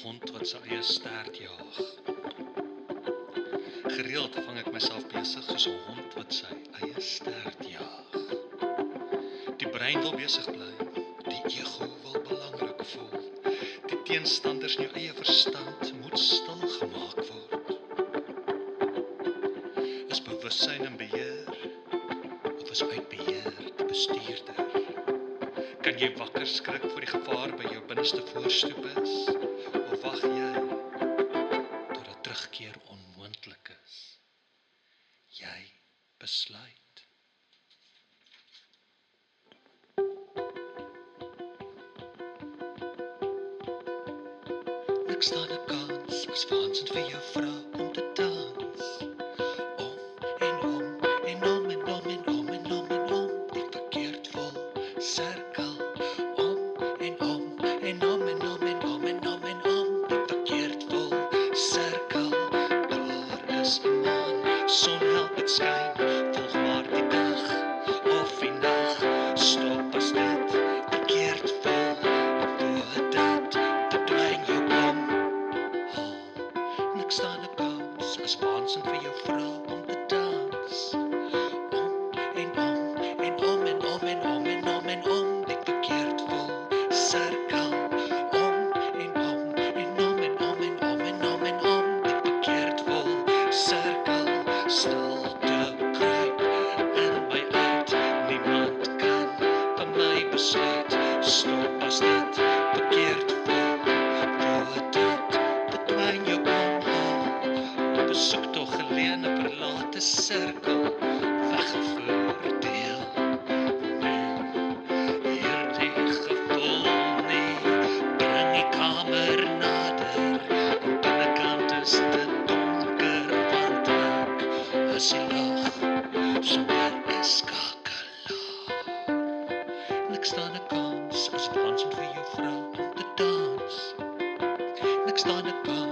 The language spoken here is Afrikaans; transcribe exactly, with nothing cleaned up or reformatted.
hond wat sy eie stert jaag. Gereeld vang ek myself besig soos 'n hond wat sy eie stert jaag. Die brein wil besig bly, die ego wil belangrik voel. Die teenstanders in jou eie verstand moet stil gemaak word. Is bewussyn in beheer, of is uit beheer die bestuurder? Kan jy wakker skrik voor die gevaar by jou binneste voorstoep is? Of wag jy tot 'n terugkeer onmoontlik is? Jy besluit. Ek staan 'n kans as waansin vir jou vra om te dans. Om en om en om en om en om en om en om die verkeerd vol sirkel. Om en om en om en om en om en om en om die verkeerd vol sirkel. Daar is 'n maan, son help het skyn, volg maar die dag of die nag. Stop as dit verkeerd vol, voordat verdwyn jou kom. Niks staan 'n kans as waansin vir jou vra om te dans. Om en om en om en om en om en om en om die verkeerd vol sirkel. Om en om en om en om en om en om en om die verkeerd vol sirkel. Stilte kruip in my uit, niemand kan van my besluit. Stop as dit verkeerd vol, voordat verdwyn jou kom. Op 'n soektog geleë 'n verlate sirkel, weggevoer deel. Nee, hierdie gevoel nie, bring die kamer nader. Aan binnekant is dit donker, want ek is die lag, sonder 'n skakelaar. Niks staan 'n kans as waansin vir jou vra om te dans. Niks staan 'n kans